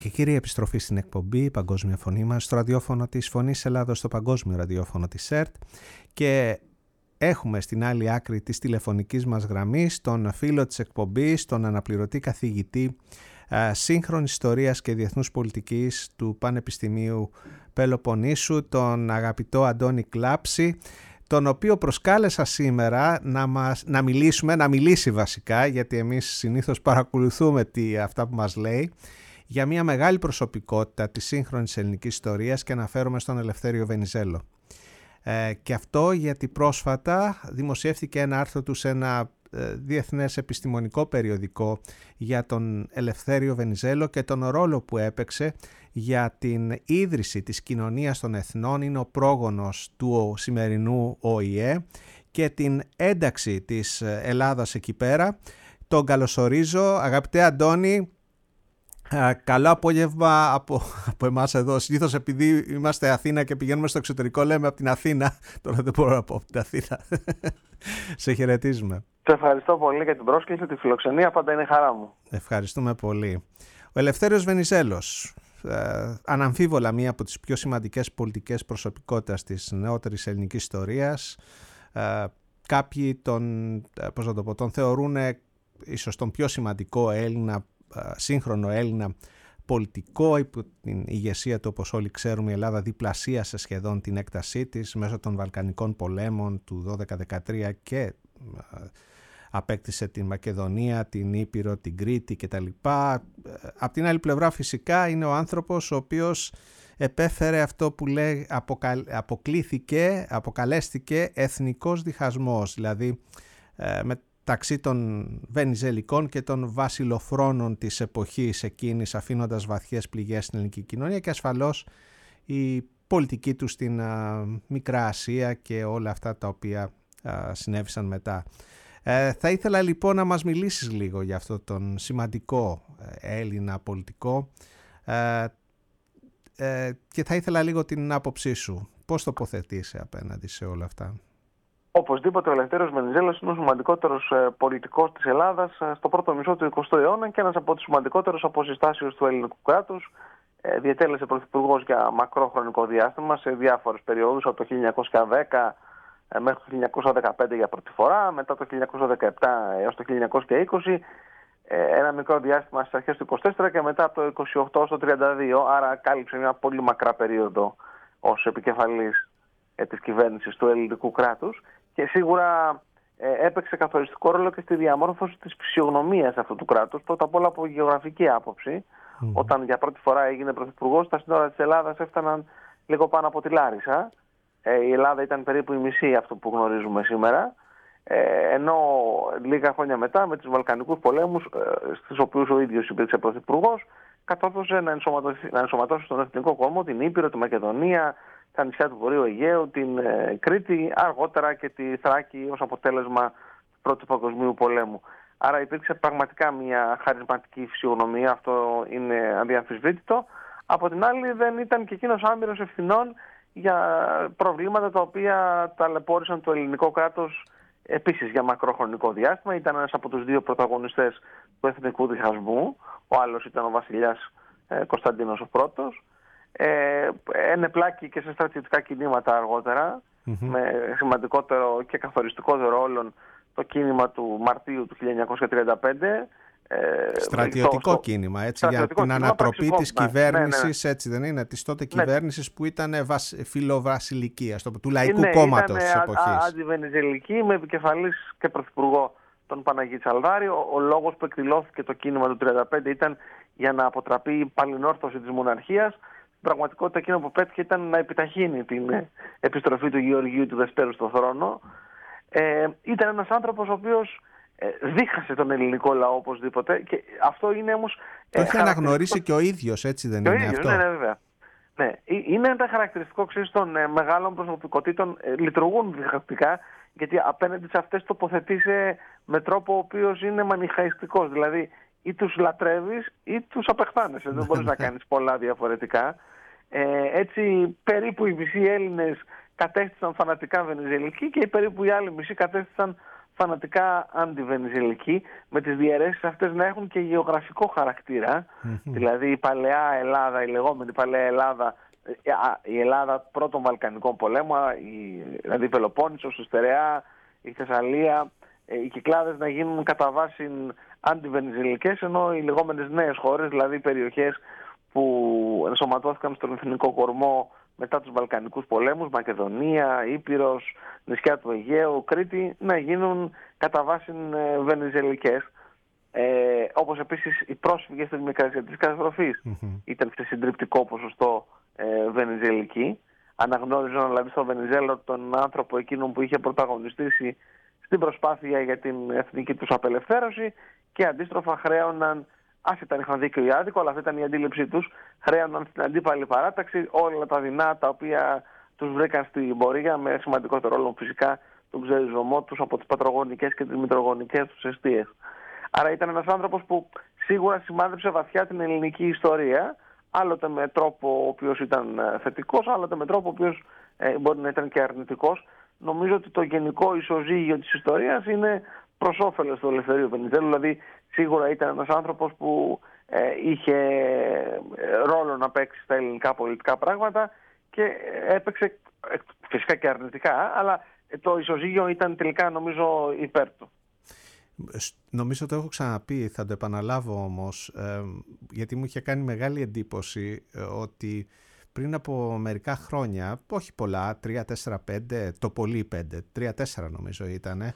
Και κύριε, επιστροφή στην εκπομπή Παγκόσμια Φωνή μας, στο ραδιόφωνο της Φωνής Ελλάδος, στο παγκόσμιο ραδιόφωνο της ΕΡΤ, και έχουμε στην άλλη άκρη της τηλεφωνικής μας γραμμής τον φίλο της εκπομπής, τον αναπληρωτή καθηγητή σύγχρονης ιστορίας και διεθνούς πολιτικής του Πανεπιστημίου Πελοποννήσου, τον αγαπητό Αντώνη Κλάψη, τον οποίο προσκάλεσα σήμερα να μιλήσει βασικά, γιατί εμείς συνήθως παρακολουθούμε αυτά που μας λέει, για μια μεγάλη προσωπικότητα της σύγχρονης ελληνικής ιστορίας, και αναφέρομαι στον Ελευθέριο Βενιζέλο. Και αυτό γιατί πρόσφατα δημοσιεύτηκε ένα άρθρο του σε ένα διεθνές επιστημονικό περιοδικό για τον Ελευθέριο Βενιζέλο και τον ρόλο που έπαιξε για την ίδρυση της Κοινωνίας των Εθνών. Είναι ο πρόγονος του σημερινού ΟΗΕ και την ένταξη της Ελλάδας εκεί πέρα. Τον καλωσορίζω, αγαπητέ Αντώνη. Καλό απόγευμα από εμάς εδώ. Συνήθως, επειδή είμαστε Αθήνα και πηγαίνουμε στο εξωτερικό, λέμε από την Αθήνα. Τώρα δεν μπορώ να πω από την Αθήνα. Σε χαιρετίζουμε. Σε ευχαριστώ πολύ για την πρόσκληση, τη φιλοξενία. Πάντα είναι χαρά μου. Ευχαριστούμε πολύ. Ο Ελευθέριος Βενιζέλος, αναμφίβολα μία από τις πιο σημαντικές πολιτικές προσωπικότητες της νεότερης ελληνικής ιστορίας. Κάποιοι τον θεωρούν ίσως τον πιο σημαντικό σύγχρονο Έλληνα πολιτικό. Υπό την ηγεσία του, όπως όλοι ξέρουμε, η Ελλάδα διπλασίασε σχεδόν την έκτασή της μέσω των Βαλκανικών πολέμων του 12-13 και απέκτησε την Μακεδονία, την Ήπειρο, την Κρήτη κτλ. Απ' την άλλη πλευρά, φυσικά, είναι ο άνθρωπος ο οποίος επέφερε αυτό που λέει, αποκαλέστηκε εθνικός διχασμός, δηλαδή μεταξύ των Βενιζελικών και των βασιλοφρόνων της εποχής εκείνης, αφήνοντας βαθιές πληγές στην ελληνική κοινωνία, και ασφαλώς η πολιτική του στην Μικρά Ασία και όλα αυτά τα οποία συνέβησαν μετά. Θα ήθελα λοιπόν να μας μιλήσεις λίγο για αυτό τον σημαντικό Έλληνα πολιτικό, και θα ήθελα λίγο την άποψή σου. Πώς τοποθετείσαι απέναντι σε όλα αυτά? Οπωσδήποτε ο Ελευθέριος Βενιζέλος είναι ο σημαντικότερος πολιτικός της Ελλάδας στο πρώτο μισό του 20ου αιώνα και ένας από τους σημαντικότερους αποσυστάσεως του ελληνικού κράτους. Διετέλεσε πρωθυπουργός για μακρό χρονικό διάστημα σε διάφορες περιόδους, από το 1910 μέχρι το 1915 για πρώτη φορά, μετά το 1917 έως το 1920, ένα μικρό διάστημα στις αρχές του 1924 και μετά από το 1928 στο 1932, άρα κάλυψε μια πολύ μακρά περίοδο ως επικεφαλής της κυβέρνησης του ελληνικού κράτους, και σίγουρα έπαιξε καθοριστικό ρόλο και στη διαμόρφωση της φυσιογνωμίας αυτού του κράτους, πρώτα απ' όλα από γεωγραφική άποψη. Όταν για πρώτη φορά έγινε πρωθυπουργός, τα σύνορα της Ελλάδας έφταναν λίγο πάνω από τη Λάρισα. Η Ελλάδα ήταν περίπου η μισή αυτό που γνωρίζουμε σήμερα, ενώ λίγα χρόνια μετά, με τους Βαλκανικούς πολέμους, στους οποίους ο ίδιος υπήρξε πρωθυπουργός, κατόρθωσε να ενσωματώσει στον εθνικό κόμμα την Ήπειρο, τη Μακεδονία, τα νησιά του Βορείου Αιγαίου, την Κρήτη, αργότερα και τη Θράκη ως αποτέλεσμα του Πρώτου Παγκοσμίου Πολέμου. Άρα υπήρξε πραγματικά μια χαρισματική φυσιογνωμία, αυτό είναι αδιαμφισβήτητο. Από την άλλη, δεν ήταν και εκείνος άμυρος ευθυνών για προβλήματα τα οποία ταλαιπώρησαν το ελληνικό κράτος επίσης για μακροχρονικό διάστημα. Ήταν ένας από τους δύο πρωταγωνιστές του εθνικού διχασμού. Ο άλλος ήταν ο βασιλιάς Κωνσταντίνος ο Πρώτος. Ενεπλάκη και σε στρατιωτικά κινήματα αργότερα, με σημαντικότερο και καθοριστικότερο ρόλο το κίνημα του Μαρτίου του 1935. Στρατιωτικό κίνημα, έτσι, για την ανατροπή της κυβέρνησης, έτσι δεν είναι, της τότε κυβέρνησης που ήταν φιλοβασιλική, του Λαϊκού Κόμματος της εποχής. Αντιβενιζελική, με επικεφαλής και πρωθυπουργό τον Παναγί Τσαλδάρη. Ο λόγος που εκδηλώθηκε το κίνημα του 1935 ήταν για να αποτραπεί η παλινόρθωση της μοναρχίας. Στην πραγματικότητα, εκείνο που πέτυχε ήταν να επιταχύνει την επιστροφή του Γεωργίου του Δευτέρου στο θρόνο. Ήταν ένας άνθρωπος ο οποίος δίχασε τον ελληνικό λαό οπωσδήποτε, και αυτό είναι όμως... Το έχει αναγνωρίσει και ο ίδιος, έτσι δεν είναι αυτό? Ναι, βέβαια. Ναι, είναι ένα χαρακτηριστικό των μεγάλων προσωπικότητων, λειτουργούν διχαστικά, γιατί απέναντι σε αυτές τοποθετείσαι με τρόπο ο οποίος είναι μανιχαϊστικός. Δηλαδή, ή τους λατρεύεις ή τους απεχθάνεσαι. Δεν μπορείς να κάνεις πολλά διαφορετικά. Έτσι, περίπου οι μισοί Έλληνες κατέστησαν φανατικά βενιζελικοί και περίπου οι άλλοι μισοί κατέστησαν φανατικά αντιβενιζελικοί, με τις διαιρέσεις αυτές να έχουν και γεωγραφικό χαρακτήρα. Δηλαδή η παλαιά Ελλάδα, η λεγόμενη παλαιά Ελλάδα, η Ελλάδα πρώτων Βαλκανικών πολέμων, δηλαδή η Πελοπόννησος, η Στερεά, η Θεσσαλία, οι Κυκλάδες να γίνουν κατά βάση αντιβενιζελικές, ενώ οι λεγόμενες νέες χώρες, δηλαδή οι περιοχές που ενσωματώθηκαν στον εθνικό κορμό μετά τους Βαλκανικούς πολέμους, Μακεδονία, Ήπειρος, νησιά του Αιγαίου, Κρήτη, να γίνουν κατά βάση βενιζελικές. Όπως επίσης οι πρόσφυγες της Μικρασιατικής καταστροφής ήταν σε συντριπτικό ποσοστό βενιζελικοί. Αναγνώριζαν δηλαδή στο Βενιζέλο τον άνθρωπο εκείνον που είχε πρωταγωνιστήσει στην προσπάθεια για την εθνική τους απελευθέρωση και αντίστροφα χρέωναν, άσχετα αν είχαν δίκιο ή άδικο, αλλά αυτή ήταν η αντίληψή τους, χρέωναν στην αντίπαλη παράταξη όλα τα δεινά τα οποία τους βρήκαν στην πορεία, με σημαντικότερο ρόλο φυσικά τον ξεριζωμό τους από τις πατρογονικές και τις μητρογονικές τους εστίες. Άρα ήταν ένας άνθρωπος που σίγουρα σημάδεψε βαθιά την ελληνική ιστορία, άλλοτε με τρόπο ο οποίος ήταν θετικός, άλλοτε με τρόπο ο οποίος μπορεί να ήταν και αρνητικός. Νομίζω ότι το γενικό ισοζύγιο της ιστορίας είναι προς όφελος του Ελευθερίου Βενιζέλου. Δηλαδή σίγουρα ήταν ένας άνθρωπος που είχε ρόλο να παίξει στα ελληνικά πολιτικά πράγματα και έπαιξε φυσικά και αρνητικά, αλλά το ισοζύγιο ήταν τελικά νομίζω υπέρ του. Νομίζω το έχω ξαναπεί, θα το επαναλάβω όμως, γιατί μου είχε κάνει μεγάλη εντύπωση ότι πριν από μερικά χρόνια, όχι πολλά, 3, 4, 5, το πολύ 5, 3, 4 νομίζω ήτανε,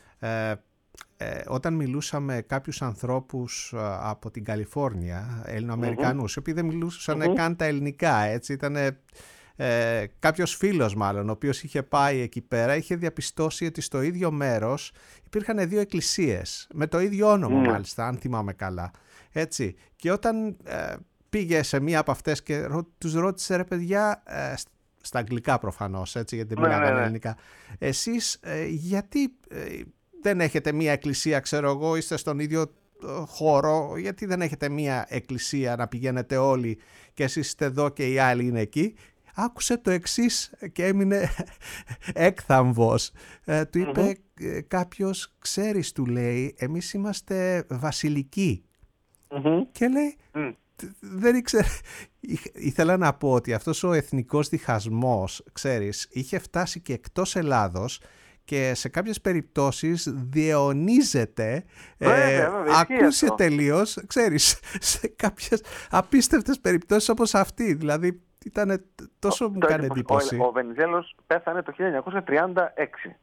όταν μιλούσαμε κάποιους ανθρώπους από την Καλιφόρνια, Ελληνοαμερικανούς, οι οποίοι δεν μιλούσαν καν τα ελληνικά, έτσι, ήτανε κάποιος φίλος μάλλον, ο οποίος είχε πάει εκεί πέρα, είχε διαπιστώσει ότι στο ίδιο μέρος υπήρχαν 2 εκκλησίες, με το ίδιο όνομα μάλιστα, αν θυμάμαι καλά, έτσι, και όταν πήγε σε μία από αυτές και τους ρώτησε, ρε παιδιά, στα αγγλικά προφανώς, έτσι, γιατί μιλάγανε ελληνικά, εσείς γιατί δεν έχετε μία εκκλησία, ξέρω εγώ, είστε στον ίδιο χώρο, γιατί δεν έχετε μία εκκλησία να πηγαίνετε όλοι και εσείς είστε εδώ και οι άλλοι είναι εκεί? Άκουσε το εξής και έμεινε έκθαμβος. Του είπε κάποιος, ξέρεις, του λέει, εμείς είμαστε βασιλικοί. Και λέει, δεν ήξερε. Ήθελα να πω ότι αυτός ο εθνικός διχασμός, ξέρεις, είχε φτάσει και εκτός Ελλάδος και σε κάποιες περιπτώσεις διαιωνίζεται, ακούσε τελείως, ξέρεις, σε κάποιες απίστευτες περιπτώσεις όπως αυτή. Δηλαδή ήταν τόσο μου κάνει εντύπωση. Ο Βενιζέλος πέθανε το 1936,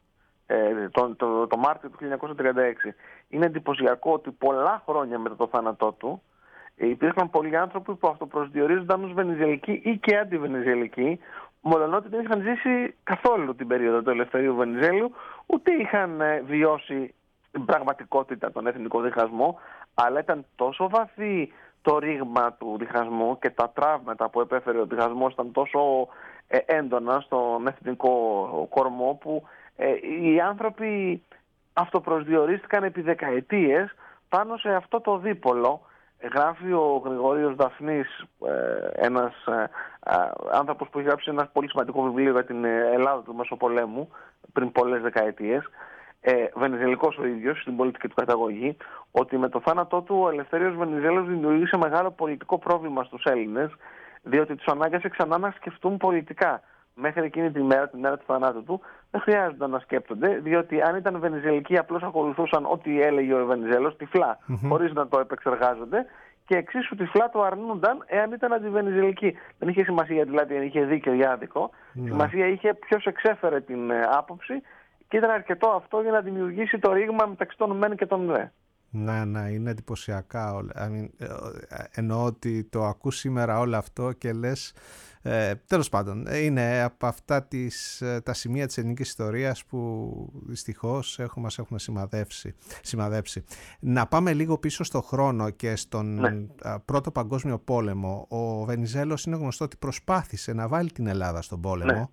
το Μάρτιο του 1936. Είναι εντυπωσιακό ότι πολλά χρόνια μετά το θάνατό του υπήρχαν πολλοί άνθρωποι που αυτοπροσδιορίζονταν ως βενιζελικοί ή και αντιβενιζελικοί, μολονότι δεν είχαν ζήσει καθόλου την περίοδο του Ελευθερίου Βενιζέλου, ούτε είχαν βιώσει την πραγματικότητα, τον εθνικό διχασμό, αλλά ήταν τόσο βαθύ το ρήγμα του διχασμού και τα τραύματα που επέφερε ο διχασμός ήταν τόσο έντονα στον εθνικό κορμό, που οι άνθρωποι αυτοπροσδιορίστηκαν επί δεκαετίες πάνω σε αυτό το δίπολο. Γράφει ο Γρηγόριος Δαφνής, ένας άνθρωπος που έχει γράψει ένα πολύ σημαντικό βιβλίο για την Ελλάδα του Μεσοπολέμου πριν πολλές δεκαετίες, Βενιζελικός ο ίδιος στην πολιτική του καταγωγή, ότι με το θάνατό του ο Ελευθέριος Βενιζέλος δημιουργήσε μεγάλο πολιτικό πρόβλημα στους Έλληνες, διότι τους ανάγκασε ξανά να σκεφτούν πολιτικά. Μέχρι εκείνη τη μέρα, την μέρα του θανάτου του, δεν χρειάζονταν να σκέπτονται, διότι αν ήταν βενιζελικοί απλώς ακολουθούσαν ό,τι έλεγε ο Βενιζέλος τυφλά, χωρίς να το επεξεργάζονται, και εξίσου τυφλά το αρνούνταν εάν ήταν αντιβενιζελικοί. Δεν είχε σημασία δηλαδή αν είχε δίκιο ή άδικο. Σημασία είχε ποιος εξέφερε την άποψη, και ήταν αρκετό αυτό για να δημιουργήσει το ρήγμα μεταξύ των μεν και των δε. Ναι, είναι εντυπωσιακά όλα. Εννοώ ότι το ακούς σήμερα όλο αυτό και λες, τέλος πάντων, είναι από αυτά τα σημεία της ελληνικής ιστορίας που δυστυχώς μας έχουν σημαδέψει. Να πάμε λίγο πίσω στο χρόνο και στον Πρώτο Παγκόσμιο Πόλεμο. Ο Βενιζέλος είναι γνωστό ότι προσπάθησε να βάλει την Ελλάδα στον πόλεμο,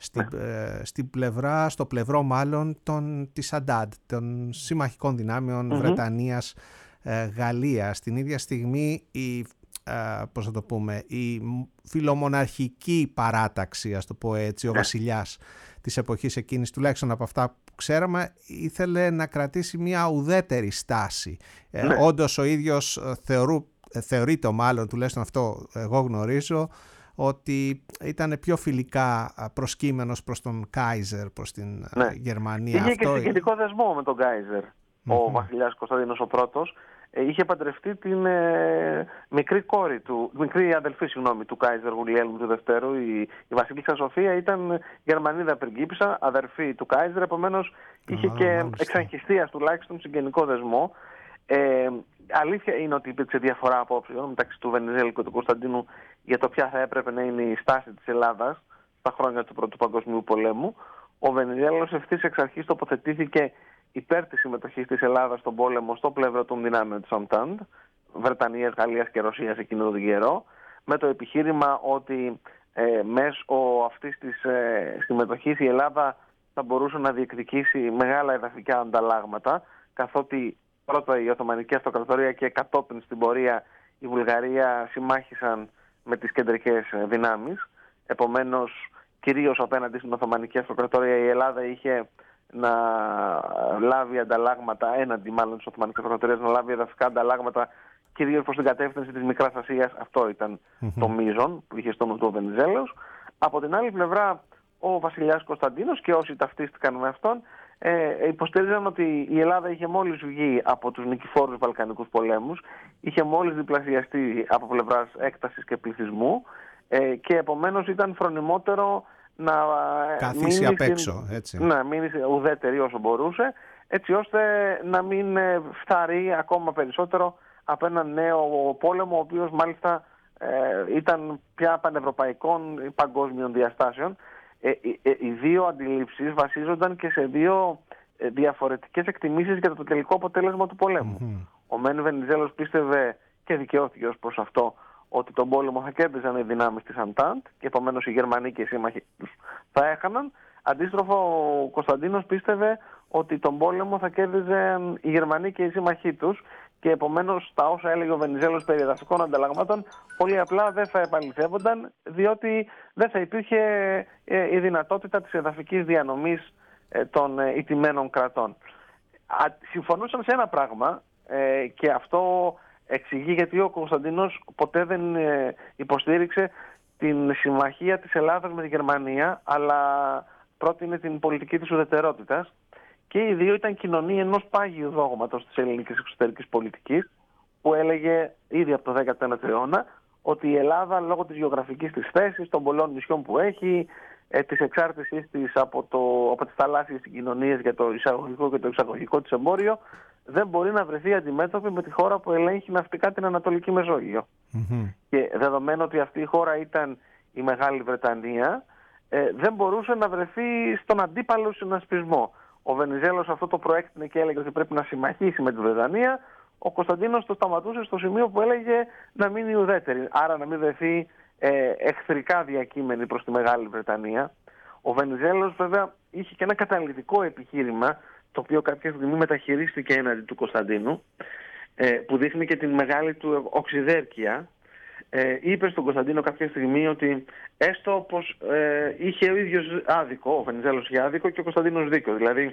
στο πλευρό μάλλον της Αντάντ, των συμμαχικών δυνάμεων Βρετανίας, Γαλλίας. Την ίδια στιγμή πώς θα το πούμε, η φιλομοναρχική παράταξη, ας το πω έτσι, ο βασιλιάς της εποχής εκείνης, τουλάχιστον από αυτά που ξέραμε, ήθελε να κρατήσει μια ουδέτερη στάση. Όντως ο ίδιος θεωρείται, μάλλον τουλάχιστον αυτό εγώ γνωρίζω, ότι ήταν πιο φιλικά προσκύμενος προς τον Κάιζερ, προς την Γερμανία. Είχε και συγγενικό δεσμό με τον Κάιζερ ο βασιλιάς Κωνσταντίνος ο πρώτος. Είχε παντρευτεί την μικρή αδελφή του Κάιζερ Γουλιέλμου του Δευτέρου. Η βασίλισσα Σοφία ήταν Γερμανίδα πριγκίπισσα, αδερφή του Κάιζερ, επομένως είχε και εξαγχιστίας τουλάχιστον συγγενικό δεσμό. Αλήθεια είναι ότι υπήρξε διαφορά απόψεων μεταξύ του Βενιζέλου και του Κωνσταντίνου για το ποια θα έπρεπε να είναι η στάση της Ελλάδας στα χρόνια του Πρώτου Παγκοσμίου Πολέμου. Ο Βενιζέλος ευθύς εξ αρχής τοποθετήθηκε υπέρ της συμμετοχής της Ελλάδας στον πόλεμο στο πλευρό των δυνάμεων της Entente, Βρετανίας, Γαλλίας και Ρωσίας εκείνο τον καιρό, με το επιχείρημα ότι μέσω αυτής της συμμετοχής η Ελλάδα θα μπορούσε να διεκδικήσει μεγάλα εδαφικά ανταλλάγματα, καθότι πρώτα η Οθωμανική Αυτοκρατορία και κατόπιν στην πορεία η Βουλγαρία συμμάχησαν με τις κεντρικές δυνάμεις. Επομένως, κυρίως απέναντι στην Οθωμανική Αυτοκρατορία η Ελλάδα είχε να λάβει ανταλλάγματα, έναντι μάλλον της Οθωμανικής Αυτοκρατορίας, να λάβει εδαφικά ανταλλάγματα κυρίως προς την κατεύθυνση της Μικράς Ασίας. Αυτό ήταν το μείζον που είχε στο νου του ο Βενιζέλος. Από την άλλη πλευρά, ο βασιλιάς Κωνσταντίνος και όσοι ταυτίστηκαν με αυτόν υποστήριζαν ότι η Ελλάδα είχε μόλις βγει από τους νικηφόρους Βαλκανικούς πολέμους, είχε μόλις διπλασιαστεί από πλευράς έκτασης και πληθυσμού και επομένως ήταν φρονιμότερο να καθίσει απ' έξω, έτσι. Να μείνει ουδέτερη όσο μπορούσε, έτσι ώστε να μην φθαρεί ακόμα περισσότερο από έναν νέο πόλεμο, ο οποίος μάλιστα ήταν πια πανευρωπαϊκών ή παγκόσμιων διαστάσεων. Οι δύο αντιλήψεις βασίζονταν και σε δύο διαφορετικές εκτιμήσεις για το τελικό αποτέλεσμα του πολέμου. Ο Μεν Βενιζέλος πίστευε και δικαιώθηκε ως προς αυτό ότι τον πόλεμο θα κέρδιζαν οι δυνάμεις της Entente και επομένως οι Γερμανοί και οι σύμμαχοι τους θα έχαναν. Αντίστροφα, ο Κωνσταντίνος πίστευε ότι τον πόλεμο θα κέρδιζαν οι Γερμανοί και οι σύμμαχοί τους και επομένως τα όσα έλεγε ο Βενιζέλος περί εδαφικών ανταλλαγμάτων πολύ απλά δεν θα επαληθεύονταν, διότι δεν θα υπήρχε η δυνατότητα της εδαφικής διανομής των ηττημένων κρατών. Συμφωνούσαν σε ένα πράγμα και αυτό εξηγεί γιατί ο Κωνσταντίνος ποτέ δεν υποστήριξε την συμμαχία της Ελλάδας με τη Γερμανία, αλλά πρότεινε την πολιτική της ουδετερότητας. Και οι δύο ήταν κοινωνοί ενός πάγιου δόγματος της ελληνικής εξωτερικής πολιτικής, που έλεγε ήδη από το 19ο αιώνα ότι η Ελλάδα, λόγω της γεωγραφικής της θέσης, των πολλών νησιών που έχει, της εξάρτησής της από τις θαλάσσιες συγκοινωνίες για το εισαγωγικό και το εξαγωγικό της εμπόριο, δεν μπορεί να βρεθεί αντιμέτωπη με τη χώρα που ελέγχει ναυτικά την Ανατολική Μεσόγειο. Και δεδομένου ότι αυτή η χώρα ήταν η Μεγάλη Βρετανία, δεν μπορούσε να βρεθεί στον αντίπαλο συνασπισμό. Ο Βενιζέλος αυτό το προέκτηνε και έλεγε ότι πρέπει να συμμαχίσει με τη Βρετανία. Ο Κωνσταντίνος το σταματούσε στο σημείο που έλεγε να μείνει ουδέτερη, άρα να μην βρεθεί εχθρικά διακείμενη προς τη Μεγάλη Βρετανία. Ο Βενιζέλος βέβαια είχε και ένα καταλυτικό επιχείρημα, το οποίο κάποια στιγμή μεταχειρίστηκε έναντι του Κωνσταντίνου, που δείχνει και την μεγάλη του οξυδέρκεια. Είπε στον Κωνσταντίνο κάποια στιγμή ότι έστω πως είχε ο ίδιος άδικο, ο Βενιζέλος είχε άδικο και ο Κωνσταντίνος δίκιο. Δηλαδή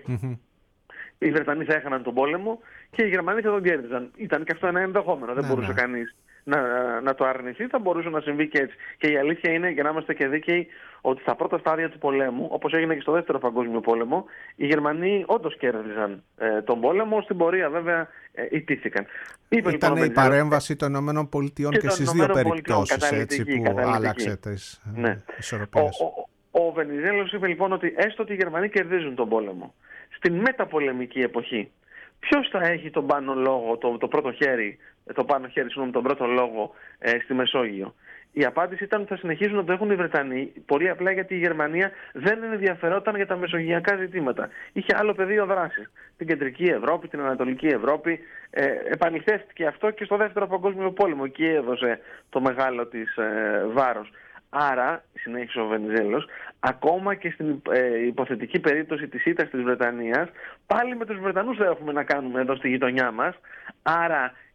οι Βρετανοί θα έχαναν τον πόλεμο και οι Γερμανοί θα τον κέρδιζαν. Ήταν και αυτό ένα ενδεχόμενο, δεν μπορούσε κανείς να το αρνηθεί, θα μπορούσε να συμβεί και έτσι. Και η αλήθεια είναι, για να είμαστε και δίκαιοι, ότι στα πρώτα στάδια του πολέμου, όπως έγινε και στο Δεύτερο Παγκόσμιο Πόλεμο, οι Γερμανοί όντως κέρδιζαν τον πόλεμο. Στην πορεία βέβαια ιτήθηκαν. Ήταν η παρέμβαση των ΗΠΑ και στις δύο περιπτώσεις, έτσι, που άλλαξε τις ισορροπίες. Ο Βενιζέλος είπε λοιπόν ότι έστω ότι οι Γερμανοί κερδίζουν τον πόλεμο, στην μεταπολεμική εποχή, ποιος θα έχει τον πάνω λόγο, το πρώτο χέρι, τον πρώτο λόγο στη Μεσόγειο? Η απάντηση ήταν ότι θα συνεχίζουν να το έχουν οι Βρετανοί, πολύ απλά γιατί η Γερμανία δεν ενδιαφερόταν για τα μεσογειακά ζητήματα. Είχε άλλο πεδίο δράσης. Την κεντρική Ευρώπη, την Ανατολική Ευρώπη. Επαληθεύτηκε αυτό και στο Δεύτερο Παγκόσμιο Πόλεμο. Εκεί έδωσε το μεγάλο της βάρος. Άρα, συνέχισε ο Βενιζέλος, ακόμα και στην υποθετική περίπτωση της ήττας της Βρετανίας, πάλι με τους Βρετανούς θα έχουμε να κάνουμε εδώ στη γειτονιά μας. Άρα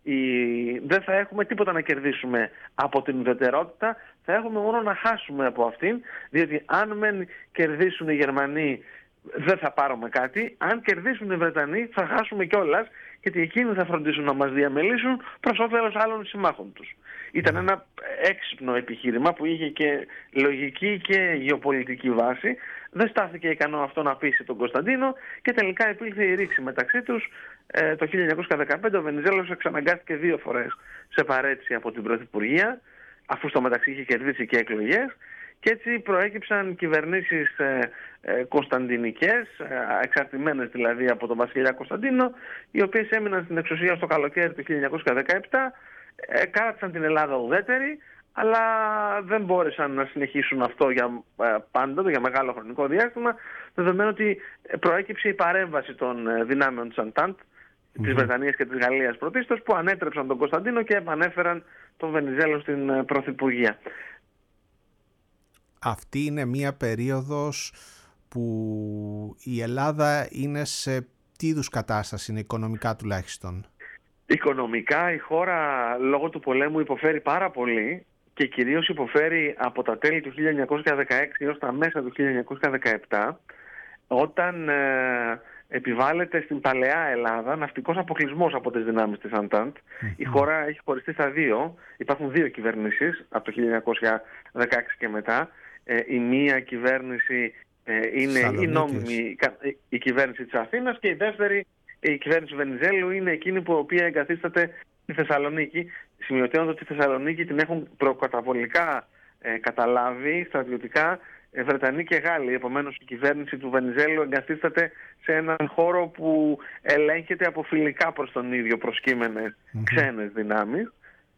δεν θα έχουμε τίποτα να κερδίσουμε από την ουδετερότητα, θα έχουμε μόνο να χάσουμε από αυτήν, διότι αν μεν κερδίσουν οι Γερμανοί δεν θα πάρουμε κάτι, αν κερδίσουν οι Βρετανοί θα χάσουμε κιόλας, γιατί εκείνοι θα φροντίσουν να μας διαμελήσουν προς όφελος άλλων συμμάχων τους. Ήταν ένα έξυπνο επιχείρημα που είχε και λογική και γεωπολιτική βάση. Δεν στάθηκε ικανό αυτό να πείσει τον Κωνσταντίνο και τελικά υπήρχε η ρήξη μεταξύ τους. Το 1915 ο Βενιζέλος εξαναγκάστηκε 2 φορές σε παραίτηση από την Πρωθυπουργία, αφού στο μεταξύ είχε κερδίσει και εκλογές, και έτσι προέκυψαν κυβερνήσεις κωνσταντινικές, εξαρτημένες δηλαδή από τον βασιλιά Κωνσταντίνο, οι οποίες έμειναν στην εξουσία στο καλοκαίρι του 1917, κράτησαν την Ελλάδα ουδέτερη, αλλά δεν μπόρεσαν να συνεχίσουν αυτό για πάντα, για μεγάλο χρονικό διάστημα, δεδομένου ότι προέκυψε η παρέμβαση των δυνάμεων της Αντάντ, της Βρετανίας και της Γαλλίας πρωτίστως, που ανέτρεψαν τον Κωνσταντίνο και επανέφεραν τον Βενιζέλο στην Πρωθυπουργία. Αυτή είναι μία περίοδος που η Ελλάδα είναι σε τι είδους κατάσταση, είναι οικονομικά τουλάχιστον? Οικονομικά η χώρα λόγω του πολέμου υποφέρει πάρα πολύ και κυρίως υποφέρει από τα τέλη του 1916 έως τα μέσα του 1917, όταν επιβάλλεται στην παλαιά Ελλάδα ναυτικός αποκλεισμός από τις δυνάμεις της Αντάντ. Η χώρα έχει χωριστεί στα δύο. Υπάρχουν 2 κυβερνήσεις από το 1916 και μετά. Η μία κυβέρνηση είναι η νόμιμη, η κυβέρνηση της Αθήνας, και η δεύτερη, η κυβέρνηση του Βενιζέλου, είναι εκείνη που η οποία εγκαθίσταται στη Θεσσαλονίκη. Σημειωτέως ότι τη Θεσσαλονίκη την έχουν προκαταβολικά καταλάβει στρατιωτικά Βρετανοί και Γάλλοι. Επομένως η κυβέρνηση του Βενιζέλου εγκαθίσταται σε έναν χώρο που ελέγχεται από φιλικά προς τον ίδιο προσκύμενες ξένες δυνάμεις.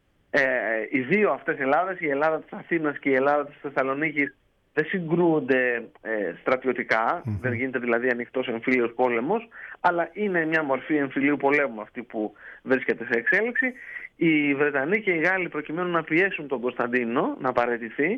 Οι δύο αυτές Ελλάδες, η Ελλάδα της Αθήνας και η Ελλάδα της Θεσσαλονίκης, δεν συγκρούονται στρατιωτικά, δεν γίνεται δηλαδή ανοιχτός εμφύλιος πόλεμος, αλλά είναι μια μορφή εμφυλίου πολέμου αυτή που βρίσκεται σε εξέλιξη. Οι Βρετανοί και οι Γάλλοι, προκειμένου να πιέσουν τον Κωνσταντίνο να παραιτηθεί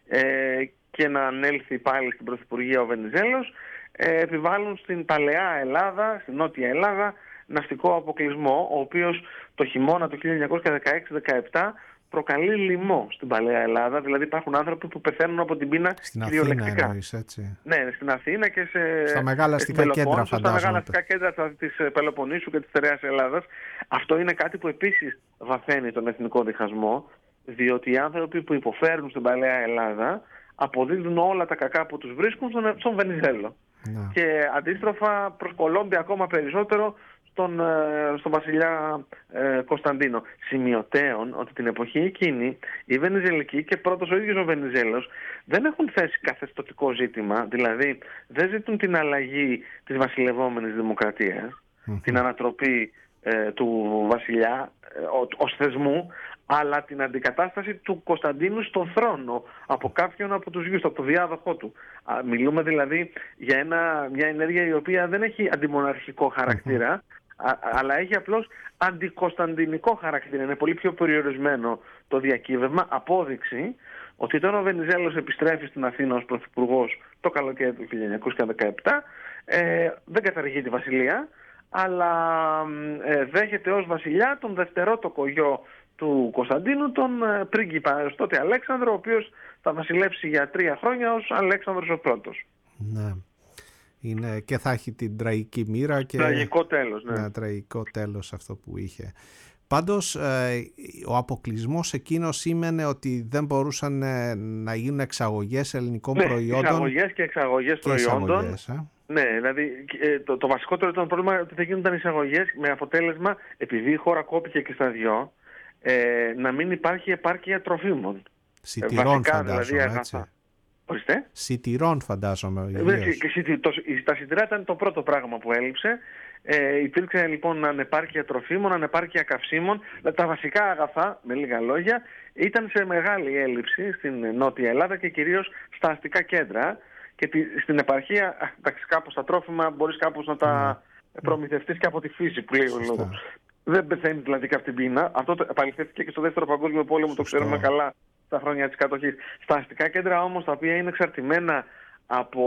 και να ανέλθει πάλι στην Πρωθυπουργία ο Βενιζέλος, επιβάλλουν στην παλαιά Ελλάδα, στην νότια Ελλάδα, ναυτικό αποκλεισμό, ο οποίος το χειμώνα του 1916-17 προκαλεί λοιμό στην παλαιά Ελλάδα. Δηλαδή υπάρχουν άνθρωποι που πεθαίνουν από την πείνα κυριολεκτικά. Εννοείς, έτσι? Ναι, στην Αθήνα και στα μεγάλα αστικά κέντρα, στα μεγάλα αστικά κέντρα της Πελοποννήσου και της Στερεάς Ελλάδας. Αυτό είναι κάτι που επίσης βαθαίνει τον εθνικό διχασμό, διότι οι άνθρωποι που υποφέρουν στην παλαιά Ελλάδα αποδίδουν όλα τα κακά που τους βρίσκουν στον Βενιζέλο. Και αντίστροφα προσκολώνται ακόμα περισσότερο στον βασιλιά Κωνσταντίνο. Σημειωτέων ότι την εποχή εκείνη οι Βενιζελικοί και πρώτος ο ίδιος ο Βενιζέλος δεν έχουν θέσει καθεστωτικό ζήτημα, δηλαδή δεν ζητούν την αλλαγή της βασιλευόμενης δημοκρατίας, την ανατροπή του βασιλιά ως θεσμού, αλλά την αντικατάσταση του Κωνσταντίνου στον θρόνο από κάποιον από τους γιους του, από το διάδοχό του. Μιλούμε δηλαδή για μια ενέργεια η οποία δεν έχει αντιμοναρχικό χαρακτήρα, αλλά έχει απλώς αντικωνσταντινικό χαρακτήρα. Είναι πολύ πιο περιορισμένο το διακύβευμα, απόδειξη ότι όταν ο Βενιζέλος επιστρέφει στην Αθήνα ως πρωθυπουργός το καλοκαίρι του 1917, δεν καταργεί τη βασιλεία, αλλά δέχεται ως βασιλιά τον δευτερότοκο γιο του Κωνσταντίνου, τον πρίγκιπα τότε Αλέξανδρο, ο οποίος θα βασιλεύσει για 3 χρόνια ως Αλέξανδρος ο πρώτος. Ναι. Είναι, και θα έχει την τραγική μοίρα και τραγικό τέλος, ναι. Τραγικό τέλος αυτό που είχε. Πάντως ο αποκλεισμός εκείνος σήμαινε ότι δεν μπορούσαν να γίνουν εξαγωγές ελληνικών προϊόντων. Εισαγωγές και εξαγωγές προϊόντων. Ναι, δηλαδή το βασικότερο ήταν το πρόβλημα ότι δεν γίνονταν εισαγωγές, με αποτέλεσμα, επειδή η χώρα κόπηκε και στα δυο, να μην υπάρχει επάρκεια τροφίμων. Σιτηρών φαντάζομαι, δηλαδή, έτσι. Ορίστε. Σιτηρών φαντάζομαι. Τα σιτηρά ήταν το πρώτο πράγμα που έλειψε. Υπήρξε λοιπόν ανεπάρκεια τροφίμων, ανεπάρκεια καυσίμων. Τα βασικά αγαθά, με λίγα λόγια, ήταν σε μεγάλη έλλειψη στην Νότια Ελλάδα και κυρίως στα αστικά κέντρα. Και στην επαρχία, κάπως τα τρόφιμα μπορείς κάπως να τα προμηθευτείς και από τη φύση, που λέει ο λόγος. Δεν πεθαίνει δηλαδή και από την πείνα. Αυτό επαληθεύτηκε και στο Δεύτερο Παγκόσμιο Πόλεμο, το ξέρουμε καλά, στα χρόνια της κατοχής. Στα αστικά κέντρα όμως, τα οποία είναι εξαρτημένα από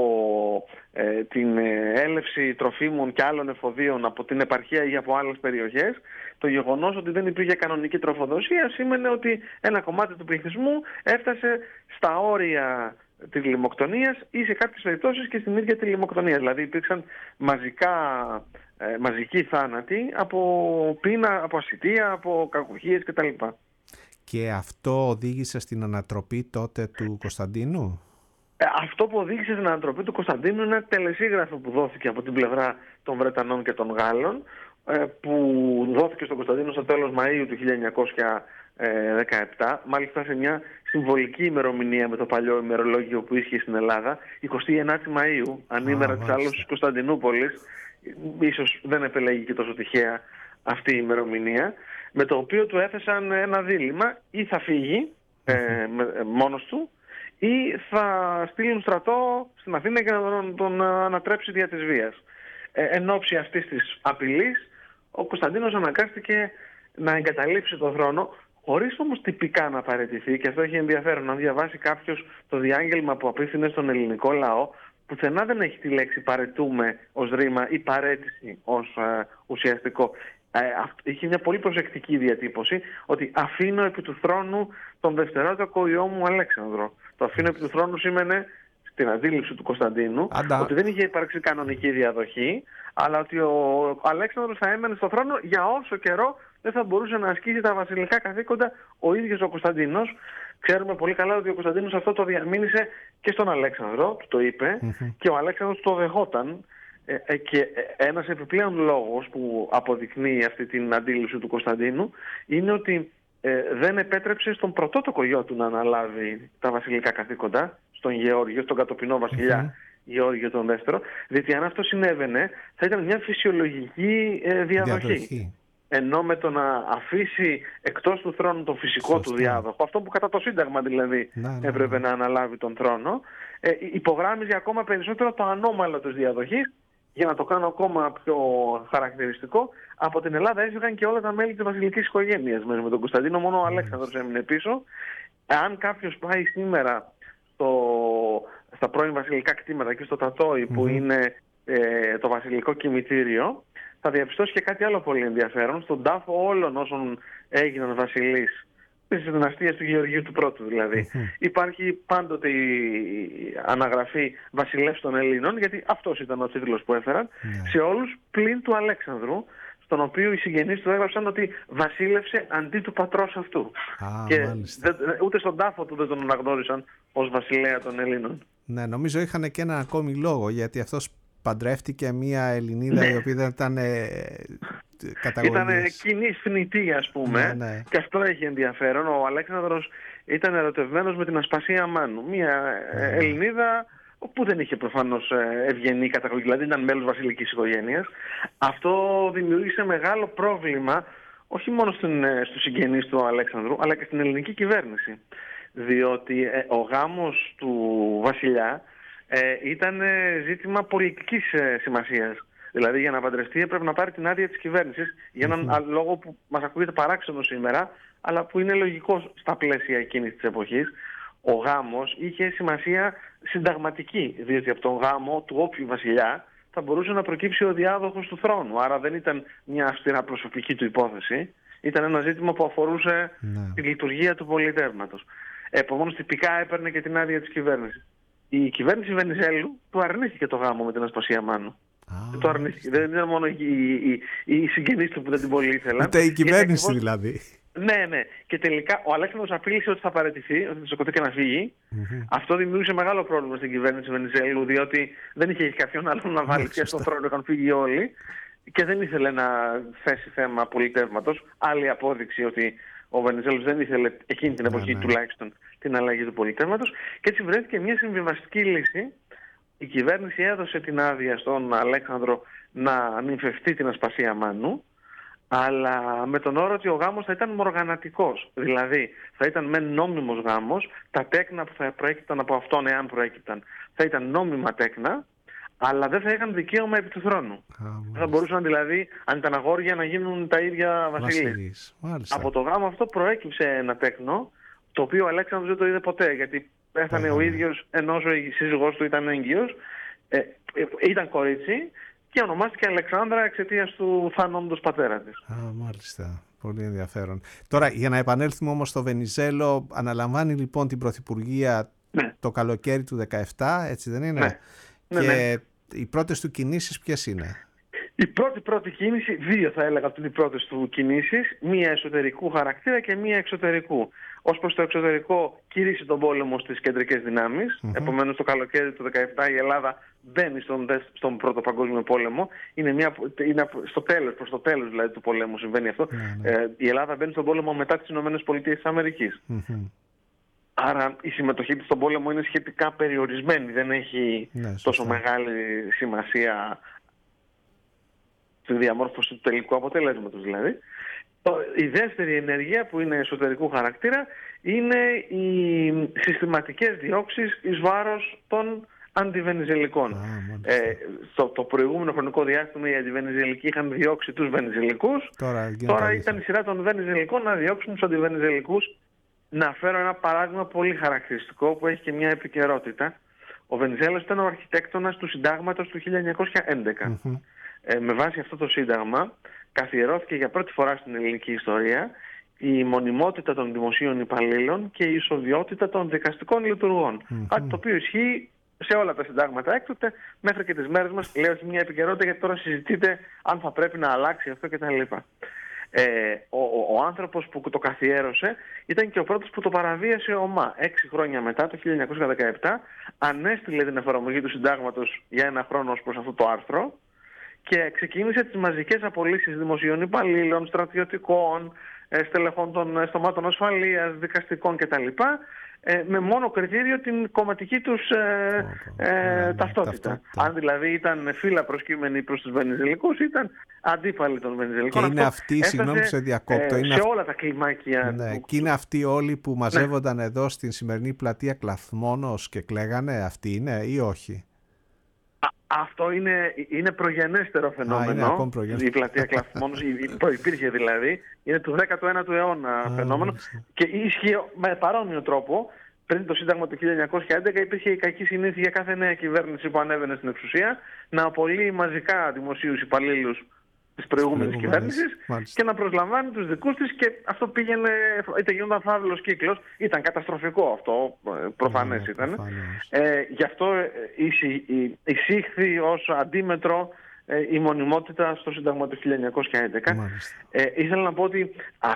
την έλευση τροφίμων και άλλων εφοδίων από την επαρχία ή από άλλες περιοχές, το γεγονός ότι δεν υπήρχε κανονική τροφοδοσία σήμαινε ότι ένα κομμάτι του πληθυσμού έφτασε στα όρια της λιμοκτονίας ή σε κάποιες περιπτώσεις και στην ίδια τη λιμοκτονία. Δηλαδή υπήρξαν μαζικοί θάνατοι από πείνα, από ασιτεία, από κακουχίες κτλ. Και αυτό οδήγησε στην ανατροπή τότε του Κωνσταντίνου? Αυτό που οδήγησε στην ανατροπή του Κωνσταντίνου είναι ένα τελεσίγραφο που δόθηκε από την πλευρά των Βρετανών και των Γάλλων, που δόθηκε στον Κωνσταντίνο στο τέλος Μαΐου του 1917, μάλιστα σε μια συμβολική ημερομηνία με το παλιό ημερολόγιο που ίσχυε στην Ελλάδα, 29η Μαΐου, ανήμερα της άλωσης Κωνσταντινούπολης. Ίσως δεν επελέγει και τόσο τυχαία αυτή η ημερομηνία, με το οποίο του έθεσαν ένα δίλημμα: ή θα φύγει μόνος του, ή θα στείλουν στρατό στην Αθήνα και να τον ανατρέψει δια της βίας. Εν ώψη αυτής της απειλής, ο Κωνσταντίνος αναγκάστηκε να εγκαταλείψει τον θρόνο, χωρίς όμως τυπικά να παραιτηθεί, και αυτό έχει ενδιαφέρον. Αν διαβάσει κάποιος το διάγγελμα που απίφθινε στον ελληνικό λαό, πουθενά δεν έχει τη λέξη παραιτούμε ως ρήμα ή παραίτηση ως ουσιαστικό. Είχε μια πολύ προσεκτική διατύπωση, ότι αφήνω επί του θρόνου τον δευτερότοκο ιό μου Αλέξανδρο. Το αφήνω επί του θρόνου σήμαινε, στην αντίληψη του Κωνσταντίνου, ότι δεν είχε υπάρξει κανονική διαδοχή, αλλά ότι ο Αλέξανδρος θα έμενε στο θρόνο για όσο καιρό δεν θα μπορούσε να ασκήσει τα βασιλικά καθήκοντα ο ίδιος ο Κωνσταντίνος. Ξέρουμε πολύ καλά ότι ο Κωνσταντίνος αυτό το διαμήνυσε και στον Αλέξανδρο, του το είπε, και ο Αλέξανδρος το δεχόταν. Και ένας επιπλέον λόγος που αποδεικνύει αυτή την αντίληψη του Κωνσταντίνου είναι ότι δεν επέτρεψε στον πρωτότοκο γιο του να αναλάβει τα βασιλικά καθήκοντα, στον Γεώργιο, στον κατοπινό βασιλιά Γεώργιο τον δεύτερο, διότι αν αυτό συνέβαινε θα ήταν μια φυσιολογική διαδοχή. Ενώ με το να αφήσει εκτός του θρόνου τον φυσικό του διάδοχο, αυτό που κατά το Σύνταγμα δηλαδή έπρεπε να αναλάβει τον θρόνο, υπογράμμιζε ακόμα περισσότερο το ανώμαλο της διαδοχής. Για να το κάνω ακόμα πιο χαρακτηριστικό, από την Ελλάδα έφυγαν και όλα τα μέλη της βασιλικής οικογένειας μέσα με τον Κωνσταντίνο, μόνο ο Αλέξανδρος έμεινε πίσω. Αν κάποιος πάει σήμερα στα πρώην βασιλικά κτήματα και στο Τατόι, που είναι το βασιλικό κημητήριο, θα διαπιστώσει και κάτι άλλο πολύ ενδιαφέρον. Στον τάφο όλων όσων έγιναν βασιλείς της δυναστείας του Γεωργίου του Πρώτου δηλαδή, υπάρχει πάντοτε η αναγραφή βασιλεύς των Ελλήνων, γιατί αυτός ήταν ο τίτλος που έφεραν, σε όλους πλην του Αλέξανδρου, στον οποίο οι συγγενείς του έγραψαν ότι βασίλευσε αντί του πατρός αυτού. Και ούτε στον τάφο του δεν τον αναγνώρισαν ως βασιλέα των Ελλήνων. Ναι, νομίζω είχαν και ένα ακόμη λόγο, γιατί αυτός παντρεύτηκε μια Ελληνίδα η οποία δεν ήταν καταγωγής. Ήταν κοινή θνητή, ας πούμε, και αυτό έχει ενδιαφέρον. Ο Αλέξανδρος ήταν ερωτευμένος με την Ασπασία Μάνου, μια Ελληνίδα που δεν είχε προφανώς ευγενή καταγωγή, δηλαδή ήταν μέλος βασιλικής οικογένειας. Αυτό δημιούργησε μεγάλο πρόβλημα όχι μόνο στους συγγενείς του Αλέξανδρου, αλλά και στην ελληνική κυβέρνηση. Διότι ο γάμος του βασιλιά ήταν ζήτημα πολιτικής σημασίας. Δηλαδή για να παντρευτεί έπρεπε να πάρει την άδεια της κυβέρνησης, για έναν λόγο που μας ακούγεται παράξενο σήμερα, αλλά που είναι λογικό στα πλαίσια εκείνης της εποχής. Ο γάμος είχε σημασία συνταγματική, διότι από τον γάμο του όποιου βασιλιά θα μπορούσε να προκύψει ο διάδοχος του θρόνου. Άρα δεν ήταν μια αυστηρά προσωπική του υπόθεση, ήταν ένα ζήτημα που αφορούσε τη λειτουργία του πολιτεύματος. Επομένως τυπικά έπαιρνε και την άδεια της κυβέρνησης. Η κυβέρνηση Βενιζέλου του αρνήθηκε το γάμο με την Ασπασία Μάνου. Το αρνήθηκε. Δεν ήταν μόνο οι συγγενείς του που δεν την πολύ ήθελαν. Ούτε η κυβέρνηση δηλαδή. Ναι. Και τελικά ο Αλέξανδρος απείλησε ότι θα παραιτηθεί, ότι θα σηκωθεί και να φύγει. Αυτό δημιούργησε μεγάλο πρόβλημα στην κυβέρνηση Βενιζέλου, διότι δεν είχε κάποιον άλλον να βάλει πια στον θρόνο, είχαν φύγει όλοι. Και δεν ήθελε να θέσει θέμα πολιτεύματος. Άλλη απόδειξη ότι ο Βενιζέλος δεν ήθελε εκείνη την εποχή τουλάχιστον την αλλαγή του πολιτεύματος. Και έτσι βρέθηκε μια συμβιβαστική λύση. Η κυβέρνηση έδωσε την άδεια στον Αλέξανδρο να νυμφευτεί την Ασπασία Μάνου, αλλά με τον όρο ότι ο γάμος θα ήταν μοργανατικός. Δηλαδή θα ήταν μεν νόμιμος γάμος, τα τέκνα που θα προέκυπταν από αυτόν, εάν προέκυπταν, θα ήταν νόμιμα τέκνα, αλλά δεν θα είχαν δικαίωμα επί του θρόνου. Δεν θα μπορούσαν δηλαδή, αν ήταν αγόρια, να γίνουν τα ίδια βασιλείς. Από το γάμο αυτό προέκυψε ένα τέκνο, το οποίο ο Αλέξανδρος δεν το είδε ποτέ, γιατί πέθανε ο ίδιος ενώ η σύζυγός του ήταν έγκυος, ήταν κορίτσι, και ονομάστηκε Αλεξάνδρα εξαιτίας του θανόντος πατέρα της. Μάλιστα. Πολύ ενδιαφέρον. Τώρα, για να επανέλθουμε όμως στο Βενιζέλο, αναλαμβάνει λοιπόν την πρωθυπουργία το καλοκαίρι του 2017, έτσι δεν είναι? Και οι πρώτες του κινήσεις ποιες είναι? Η πρώτη κίνηση, δύο θα έλεγα ότι είναι οι πρώτες του κινήσεις, μία εσωτερικού χαρακτήρα και μία εξωτερικού. Ως προς το εξωτερικό, κήρυσε τον πόλεμο στις κεντρικές δυνάμεις. Επομένως, το καλοκαίρι του 2017 η Ελλάδα μπαίνει στον Πρώτο Παγκόσμιο Πόλεμο. Είναι προς το τέλος δηλαδή του πολέμου συμβαίνει αυτό. Η Ελλάδα μπαίνει στον πόλεμο μετά τις ΗΠΑ. Άρα η συμμετοχή της στον πόλεμο είναι σχετικά περιορισμένη. Δεν έχει τόσο μεγάλη σημασία στη διαμόρφωση του τελικού αποτελέσματος δηλαδή. Η δεύτερη ενέργεια που είναι εσωτερικού χαρακτήρα είναι οι συστηματικές διώξεις εις βάρος των αντιβενιζελικών. Το προηγούμενο χρονικό διάστημα οι αντιβενιζελικοί είχαν διώξει τους βενιζελικούς. Τώρα ήταν η σειρά των βενιζελικών να διώξουν τους αντιβενιζελικούς. Να φέρω ένα παράδειγμα πολύ χαρακτηριστικό που έχει και μια επικαιρότητα. Ο Βενιζέλος ήταν ο αρχιτέκτονας του συντάγματος του 1911. Με βάση αυτό το σύνταγμα καθιερώθηκε για πρώτη φορά στην ελληνική ιστορία η μονιμότητα των δημοσίων υπαλλήλων και η ισοβιότητα των δικαστικών λειτουργών. Κάτι το οποίο ισχύει σε όλα τα συντάγματα έκτοτε μέχρι και τις μέρες μας. Λέω έχει μια επικαιρότητα γιατί τώρα συζητείται αν θα πρέπει να αλλάξει αυτό κτλ. Ο άνθρωπος που το καθιέρωσε ήταν και ο πρώτος που το παραβίασε ομά. 6 χρόνια μετά, το 1917, ανέστειλε την εφαρμογή του συντάγματος για ένα χρόνο ως προς αυτό το άρθρο και ξεκίνησε τις μαζικές απολύσεις δημοσίων υπαλλήλων, στρατιωτικών, στελεχών των στομάτων ασφαλείας, δικαστικών κτλ. Με μόνο κριτήριο την κομματική τους ταυτότητα. Αν δηλαδή ήταν φύλλα προσκύμενοι προς τους βενιζελικούς, ήταν αντίπαλοι των βενιζελικών. Και είναι αυτοί, συγγνώμη που σε διακόπτω, σε όλα τα κλιμάκια. Και είναι αυτοί όλοι που μαζεύονταν εδώ στην σημερινή πλατεία Κλαθμόνος και κλαίγανε, αυτοί είναι ή όχι? Αυτό είναι προγενέστερο φαινόμενο. Η πλατεία Κλαθμόνος προϋπήρχε δηλαδή. Είναι του 19ου αιώνα φαινόμενο και ίσχυε με παρόμοιο τρόπο. Πριν το Σύνταγμα του 1911 υπήρχε η κακή συνήθεια για κάθε νέα κυβέρνηση που ανέβαινε στην εξουσία να απολύει μαζικά δημοσίους υπαλλήλους της προηγούμενης κυβέρνησης και να προσλαμβάνει τους δικούς της, και αυτό γινόταν φαύλος κύκλος. Ήταν καταστροφικό αυτό, προφανές ήταν. Γι' αυτό εισήχθη ως αντίμετρο η μονιμότητα στο Σύνταγμα του 1911. Ήθελα να πω ότι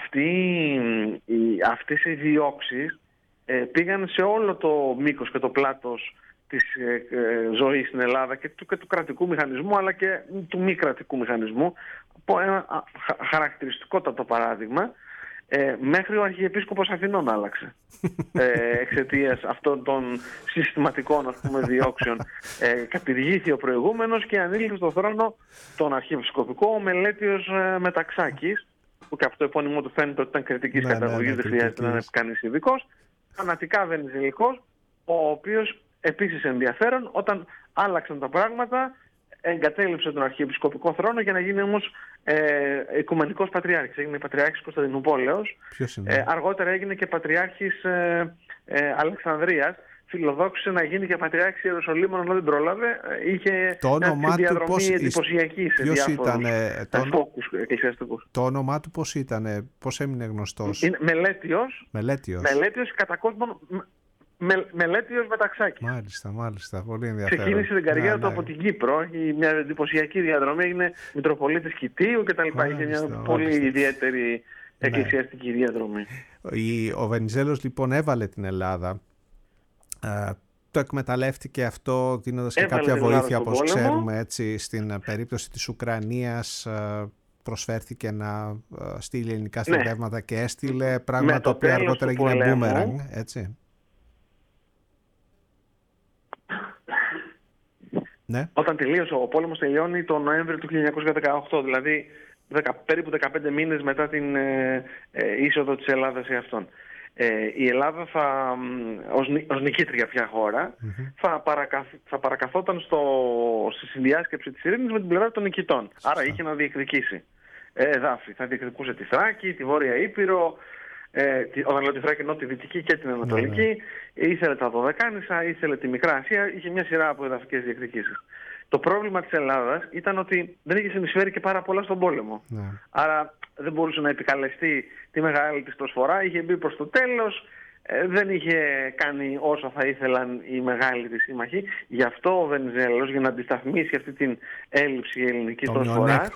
αυτές οι διώξεις πήγαν σε όλο το μήκος και το πλάτος της ζωής στην Ελλάδα και του κρατικού μηχανισμού αλλά και του μη κρατικού μηχανισμού. Από ένα χαρακτηριστικότατο παράδειγμα, μέχρι ο Αρχιεπίσκοπος Αθηνών άλλαξε εξαιτίας αυτών των συστηματικών διώξεων. Κατηργήθη ο προηγούμενος και ανήλθε στον θρόνο τον Αρχιεπισκοπικό ο Μελέτιος Μεταξάκης, που και από το επώνυμο του φαίνεται ότι ήταν κριτικής καταγωγής, δεν χρειάζεται να είναι κανείς ειδικός, φανατικά βενιζελικός, ο οποίος επίσης ενδιαφέρον, όταν άλλαξαν τα πράγματα, εγκατέλειψε τον Αρχιεπισκοπικό θρόνο για να γίνει όμως Οικουμενικός Πατριάρχης. Έγινε Πατριάρχης Κωνσταντινούπολεως. Αργότερα έγινε και Πατριάρχης Αλεξανδρίας. Φιλοδόξησε να γίνει και Πατριάρχης Ιερουσαλήμων, αλλά δεν πρόλαβε. Είχε μια διαδρομή εντυπωσιακή σε διάφορους φόκους εκκλησιαστικούς. Το όνομά του πώς ήταν, πώς έμεινε γνωστός? Είναι Μελέτιος κατά κόσμον. Μελέτιος Μεταξάκης. Μάλιστα, πολύ ενδιαφέρον. Ξεκίνησε την καριέρα του από την Κύπρο. Έχει μια εντυπωσιακή διαδρομή, έγινε Μητροπολίτης Κητίου κτλ. Είχε μια πολύ ιδιαίτερη εκκλησιαστική διαδρομή. Ο Βενιζέλος λοιπόν έβαλε την Ελλάδα. Το εκμεταλλεύτηκε αυτό δίνοντας και κάποια βοήθεια, όπως ξέρουμε, έτσι, στην περίπτωση της Ουκρανίας. Προσφέρθηκε να στείλει ελληνικά στρατεύματα και έστειλε, πράγμα το οποίο αργότερα έγινε μπούμεραγκ, έτσι. Ναι. Όταν τελείωσε ο πόλεμος, τελειώνει τον Νοέμβριο του 1918, δηλαδή περίπου 15 μήνες μετά την είσοδο της Ελλάδας σε αυτόν. Η Ελλάδα ως νικήτρια πια χώρα θα παρακαθόταν στη συνδιάσκεψη της ειρήνης με την πλευρά των νικητών. Άρα είχε να διεκδικήσει εδάφη. Θα διεκδικούσε τη Θράκη, τη Βόρεια Ήπειρο, όταν λέω τη Θράκη εννοώ τη Δυτική και την Ανατολική, ήθελε τα Δωδεκάνησα, ήθελε τη Μικρά Ασία, είχε μια σειρά από εδαφικές διεκδικήσεις. Το πρόβλημα της Ελλάδας ήταν ότι δεν είχε συνεισφέρει και πάρα πολλά στον πόλεμο. Ναι. Άρα δεν μπορούσε να επικαλεστεί τη μεγάλη της προσφορά, είχε μπει προς το τέλος, δεν είχε κάνει όσο θα ήθελαν οι μεγάλοι της σύμμαχοι. Γι' αυτό ο Βενιζέλος, για να αντισταθμίσει αυτή την έλλειψη ελληνικής προσφοράς,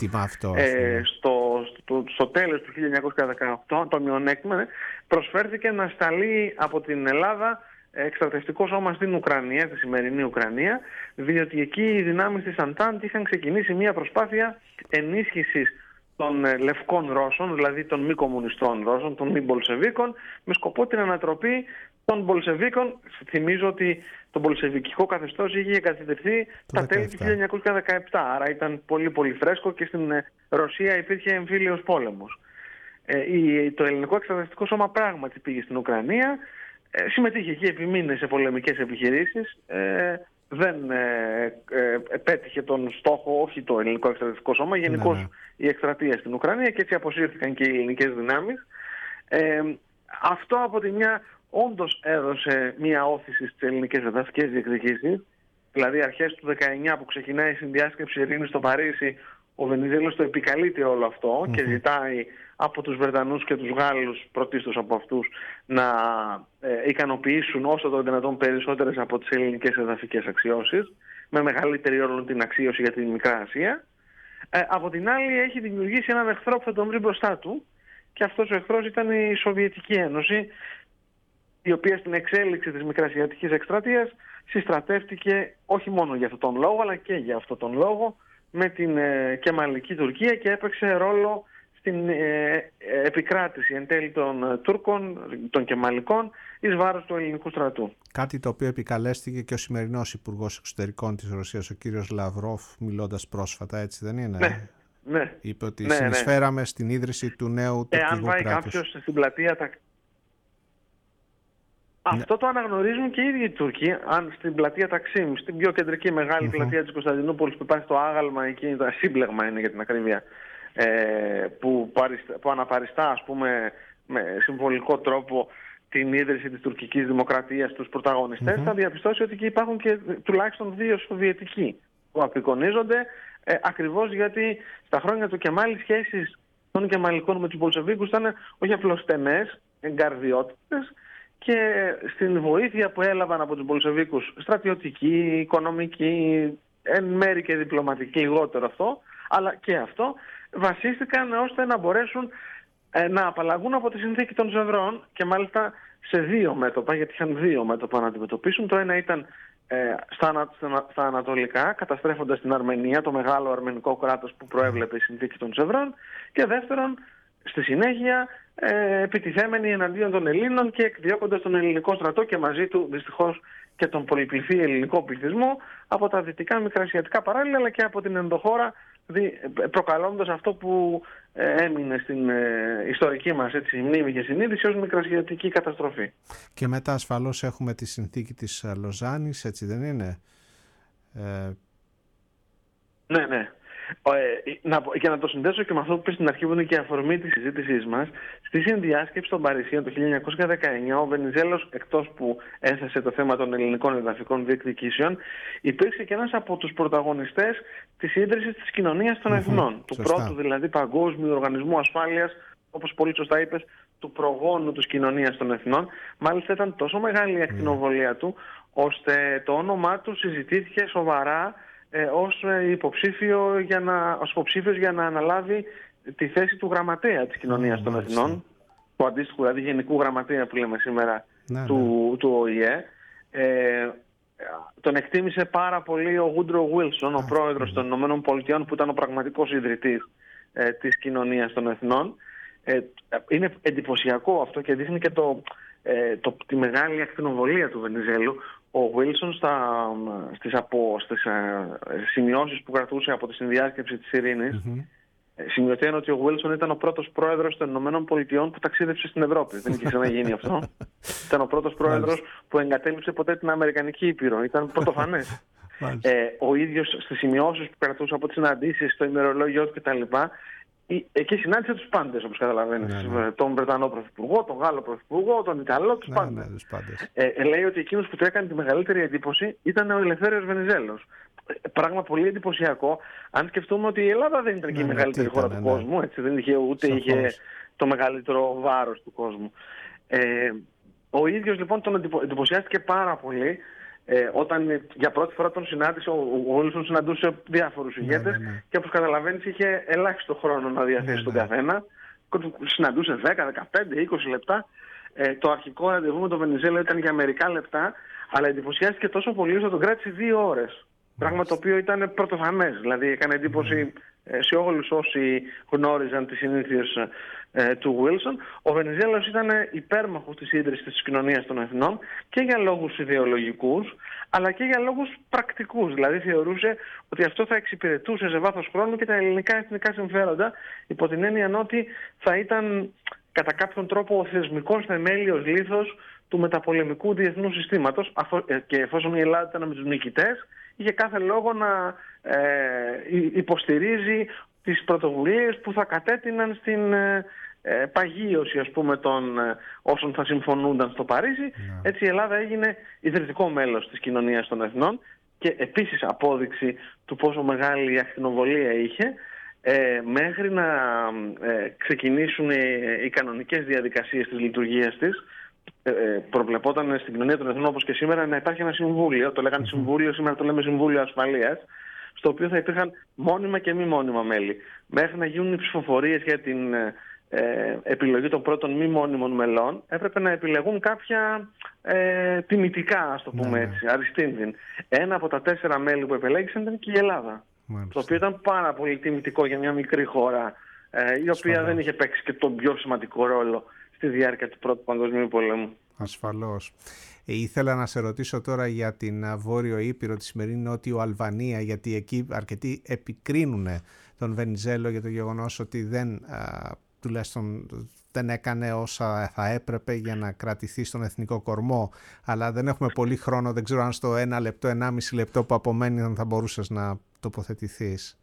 στο τέλος του 1918, το μειονέκτημα, προσφέρθηκε να σταλεί από την Ελλάδα εκστρατευτικό σώμα στην Ουκρανία, στη σημερινή Ουκρανία, διότι εκεί οι δυνάμεις της Αντάντ είχαν ξεκινήσει μια προσπάθεια ενίσχυσης των λευκών Ρώσων, δηλαδή των μη κομμουνιστών Ρώσων, των μη Μπολσεβίκων, με σκοπό την ανατροπή των Μπολσεβίκων. Θυμίζω ότι το μπολσεβικικό καθεστώς είχε εγκαθιδρυθεί τα τέλη του 1917, άρα ήταν πολύ πολύ φρέσκο και στην Ρωσία υπήρχε εμφύλιος πόλεμος. Το ελληνικό εκστρατευτικό σώμα πράγματι πήγε στην Ουκρανία, συμμετείχε εκεί επί μήνες σε πολεμικές επιχειρήσεις, δεν πέτυχε τον στόχο, όχι το ελληνικό εκστρατευτικό σώμα, γενικώς η εκστρατεία στην Ουκρανία, και έτσι αποσύρθηκαν και οι ελληνικές δυνάμεις. Αυτό από τη μια όντως έδωσε μια όθηση στις ελληνικές εδαφικές διεκδικήσεις, δηλαδή αρχές του 19 που ξεκινάει η συνδιάσκεψη ειρήνης στο Παρίσι, ο Βενιζέλος το επικαλείται όλο αυτό και ζητάει από τους Βρετανούς και τους Γάλλους, πρωτίστως από αυτούς, να ικανοποιήσουν όσο το δυνατόν περισσότερες από τις ελληνικές εδαφικές αξιώσεις, με μεγαλύτερη όλων την αξίωση για την Μικρά Ασία. Από την άλλη έχει δημιουργήσει έναν εχθρό που θα τον βρει μπροστά του, και αυτός ο εχθρός ήταν η Σοβιετική Ένωση, η οποία στην εξέλιξη της μικρασιατικής εκστρατείας συστρατεύτηκε όχι μόνο για αυτόν τον λόγο, αλλά και για αυτόν τον λόγο με την Κεμαλική Τουρκία και έπαιξε ρόλο στην επικράτηση εν τέλει των Τούρκων, των Κεμαλικών, εις βάρος του ελληνικού στρατού. Κάτι το οποίο επικαλέστηκε και ο σημερινός Υπουργός Εξωτερικών της Ρωσίας, ο κύριος Λαυρόφ, μιλώντας πρόσφατα, έτσι δεν είναι? Ναι. Είπε ότι συνεισφέραμε στην ίδρυση του νέου τουρκικού κράτους. Αν πάει κάποιος στην πλατεία αυτό το αναγνωρίζουν και οι ίδιοι οι Τούρκοι. Αν στην πλατεία Ταξίμ, στην πιο κεντρική μεγάλη πλατεία της Κωνσταντινούπολης, που υπάρχει το άγαλμα εκεί, το σύμπλεγμα είναι για την ακρίβεια, που αναπαριστά, ας πούμε, με συμβολικό τρόπο την ίδρυση της τουρκικής δημοκρατίας στους πρωταγωνιστές, θα διαπιστώσει ότι εκεί υπάρχουν και τουλάχιστον 2 Σοβιετικοί που απεικονίζονται, ακριβώς γιατί στα χρόνια του Κεμάλ οι σχέσεις των Κεμαλικών με τους Μπολσεβίκους ήταν όχι απλώς στενές, εγκαρδιότητες, και στην βοήθεια που έλαβαν από τους Μπολσεβίκους, στρατιωτική, οικονομική, εν μέρη και διπλωματική, λιγότερο αυτό, αλλά και αυτό, βασίστηκαν ώστε να μπορέσουν να απαλλαγούν από τη συνθήκη των Σευρών, και μάλιστα σε 2 μέτωπα, γιατί είχαν 2 μέτωπα να αντιμετωπίσουν. Το ένα ήταν στα ανατολικά, καταστρέφοντας την Αρμενία, το μεγάλο αρμενικό κράτος που προέβλεπε η συνθήκη των Σευρών, και δεύτερον, στη συνέχεια, επιτιθέμενοι εναντίον των Ελλήνων και εκδιώκοντας τον ελληνικό στρατό και μαζί του δυστυχώς και τον πολυπληθή ελληνικό πληθυσμό από τα δυτικά μικρασιατικά παράλια, αλλά και από την ενδοχώρα, προκαλώντας αυτό που έμεινε στην ιστορική μας μνήμη και συνείδηση ως μικρασιατική καταστροφή. Και μετά ασφαλώς έχουμε τη συνθήκη της Λοζάνης, έτσι δεν είναι? Ναι. Για να το συνδέσω και με αυτό που είπες στην αρχή, που είναι και αφορμή της συζήτησής μας, στη συνδιάσκεψη των Παρισίων το 1919, ο Βενιζέλος, εκτός που έθεσε το θέμα των ελληνικών εδαφικών διεκδικήσεων, υπήρξε και ένας από τους πρωταγωνιστές της ίδρυσης της κοινωνίας των εθνών, του πρώτου δηλαδή παγκόσμιου οργανισμού ασφάλειας, όπως πολύ σωστά είπες, του προγόνου της κοινωνίας των εθνών. Μάλιστα ήταν τόσο μεγάλη η ακτινοβολία του, ώστε το όνομά του συζητήθηκε σοβαρά ως υποψήφιος για να αναλάβει τη θέση του γραμματέα της κοινωνίας των εθνών, του αντίστοιχου δηλαδή γενικού γραμματέα που λέμε σήμερα του ΟΗΕ. Τον εκτίμησε πάρα πολύ ο Woodrow Wilson, ο πρόεδρος των Ηνωμένων Πολιτειών, που ήταν ο πραγματικός ιδρυτής της κοινωνίας των εθνών. Είναι εντυπωσιακό αυτό και δείχνει και τη μεγάλη ακτινοβολία του Βενιζέλου. Ο Βίλσον στις σημειώσεις που κρατούσε από τη συνδιάσκεψη της ειρήνης, σημειωτέων ότι ο Βίλσον ήταν ο πρώτος πρόεδρος των Ηνωμένων Πολιτειών που ταξίδεψε στην Ευρώπη. Δεν είχε ξαναγίνει αυτό. Ήταν ο πρώτος πρόεδρος που εγκατέλειψε ποτέ την Αμερικανική Ήπειρο. Ήταν πρωτοφανές. Ο ίδιος στις σημειώσεις που κρατούσε από τις συναντήσεις, στο ημερολόγιο του κτλ., εκεί συνάντησε τους πάντες, όπως καταλαβαίνεις. Ναι. Τον Βρετανό Πρωθυπουργό, τον Γάλλο Πρωθυπουργό, τον Ιταλό, τους πάντες. Ναι, τους πάντες. Λέει ότι εκείνος που του έκανε τη μεγαλύτερη εντύπωση ήταν ο Ελευθέριος Βενιζέλος. Πράγμα πολύ εντυπωσιακό, αν σκεφτούμε ότι η Ελλάδα δεν ήταν και η μεγαλύτερη χώρα του κόσμου, έτσι, δεν είχε ούτε είχε το μεγαλύτερο βάρος του κόσμου. Ο ίδιος λοιπόν τον εντυπωσιάστηκε πάρα πολύ όταν για πρώτη φορά τον συνάντησε. Ο Βίλσον συναντούσε διάφορους ηγέτες και όπως καταλαβαίνεις είχε ελάχιστο χρόνο να διαθέσει τον καθένα. Συναντούσε 10, 15, 20 λεπτά. Το αρχικό ραντεβού με τον Βενιζέλο ήταν για μερικά λεπτά, αλλά εντυπωσιάστηκε τόσο πολύ ώστε τον κράτησε 2 ώρες. Πράγμα το οποίο ήταν πρωτοφανές, δηλαδή έκανε εντύπωση σε όλους όσοι γνώριζαν τις συνήθειες του Βίλσον. Ο Βενιζέλος ήταν υπέρμαχος της ίδρυσης της Κοινωνίας των Εθνών και για λόγους ιδεολογικούς, αλλά και για λόγους πρακτικούς. Δηλαδή θεωρούσε ότι αυτό θα εξυπηρετούσε σε βάθος χρόνου και τα ελληνικά εθνικά συμφέροντα, υπό την έννοια ότι θα ήταν κατά κάποιον τρόπο ο θεσμικός θεμέλιος λίθος του μεταπολεμικού διεθνού συστήματος, και εφόσον η Ελλάδα ήταν με τους νικητές, είχε κάθε λόγο να υποστηρίζει τις πρωτοβουλίες που θα κατέτειναν στην παγίωση, ας πούμε, των όσων θα συμφωνούνταν στο Παρίσι. Έτσι η Ελλάδα έγινε ιδρυτικό μέλος της Κοινωνίας των Εθνών και επίσης απόδειξη του πόσο μεγάλη ακτινοβολία είχε, μέχρι να ξεκινήσουν οι κανονικές διαδικασίες της λειτουργίας της. Προβλεπόταν στην Κοινωνία των Εθνών, όπως και σήμερα, να υπάρχει ένα συμβούλιο, το λέγανε συμβούλιο, σήμερα το λέμε Συμβούλιο Ασφαλείας, στο οποίο θα υπήρχαν μόνιμα και μη μόνιμα μέλη. Μέχρι να γίνουν οι ψηφοφορίες για την επιλογή των πρώτων μη μόνιμων μελών, έπρεπε να επιλεγούν κάποια τιμητικά, ας το πούμε έτσι, αριστείνδυν. Ένα από τα 4 μέλη που επελέγησαν ήταν και η Ελλάδα. Το οποίο ήταν πάρα πολύ τιμητικό για μια μικρή χώρα, η οποία δεν είχε παίξει και τον πιο σημαντικό ρόλο στη διάρκεια του Πρώτου Παγκοσμίου Πολέμου. Ασφαλώς. Ήθελα να σε ρωτήσω τώρα για την Βόρειο Ήπειρο, τη σημερινή Νότιο Αλβανία, γιατί εκεί αρκετοί επικρίνουν τον Βενιζέλο για το γεγονός ότι τουλάχιστον δεν έκανε όσα θα έπρεπε για να κρατηθεί στον εθνικό κορμό. Αλλά δεν έχουμε πολύ χρόνο, δεν ξέρω αν στο 1 λεπτό, 1,5 λεπτό που απομένει θα μπορούσες να τοποθετηθείς.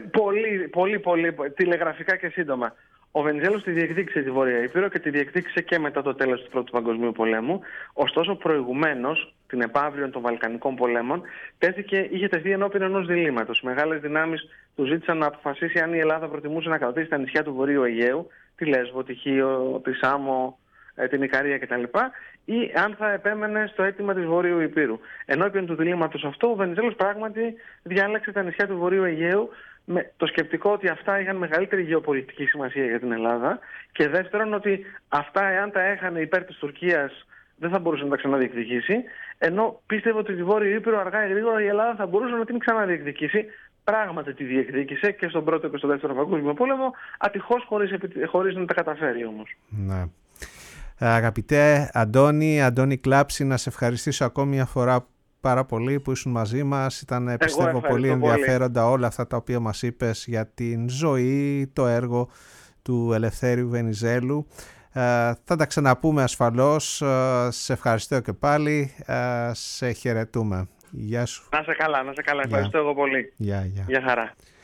Πολύ τηλεγραφικά και σύντομα. Ο Βενιζέλος τη διεκδίκησε τη Βόρεια Ήπειρο και τη διεκδίκησε και μετά το τέλος του Πρώτου Παγκοσμίου Πολέμου. Ωστόσο, προηγουμένως, την επαύριο των Βαλκανικών πολέμων, είχε τεθεί ενώπιον ενός διλήμματος. Οι μεγάλες δυνάμεις του ζήτησαν να αποφασίσει αν η Ελλάδα προτιμούσε να κρατήσει τα νησιά του Βορείου Αιγαίου, τη Λέσβο, τη Χίο, τη Σάμο, την Ικαρία κτλ., ή αν θα επέμενε στο αίτημα της Βορείου Ηπείρου. Ενώπιον του διλήμματος αυτό, ο Βενιζέλος πράγματι διάλεξε τα νησιά του Βορείου Αιγαίου, με το σκεπτικό ότι αυτά είχαν μεγαλύτερη γεωπολιτική σημασία για την Ελλάδα, και δεύτερον ότι αυτά, εάν τα έχανε υπέρ της Τουρκίας, δεν θα μπορούσε να τα ξαναδιεκδικήσει, ενώ πίστευε ότι τη Βόρεια Ήπειρο αργά ή γρήγορα η Ελλάδα θα μπορούσε να την ξαναδιεκδικήσει. Πράγματι τη διεκδίκησε και στον Πρώτο και στον Δεύτερο Παγκόσμιο Πόλεμο, ατυχώς χωρίς να τα καταφέρει όμως. Ναι. Αγαπητέ Αντώνη Κλάψη, να σε ευχαριστήσω ακόμη μια φορά πάρα πολύ που ήσουν μαζί μας. Ήταν, πιστεύω, πολύ ενδιαφέροντα όλα αυτά τα οποία μας είπες για την ζωή, το έργο του Ελευθέριου Βενιζέλου. Θα τα ξαναπούμε ασφαλώς. Σε ευχαριστώ και πάλι. Σε χαιρετούμε. Γεια σου. Να σε καλά. Ευχαριστώ εγώ πολύ. Γεια. Γεια χαρά.